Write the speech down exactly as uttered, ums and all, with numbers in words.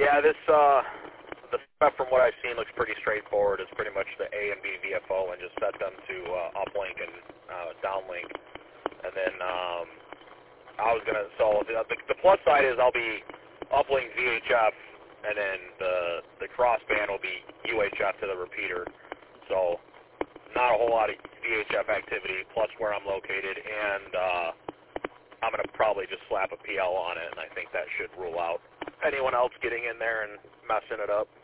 Yeah, this, uh, the stuff from what I've seen looks pretty straightforward. It's pretty much the A and B V F O and just set them to uh, uplink and uh, downlink. And then um, I was going to, so the, the plus side is I'll be uplink V H F, and then the, the crossband will be U H F to the repeater. So not a whole lot of V H F activity, plus where I'm located, and uh, I'm going to probably just slap a P L on it, and I think that should rule out anyone else getting in there and messing it up.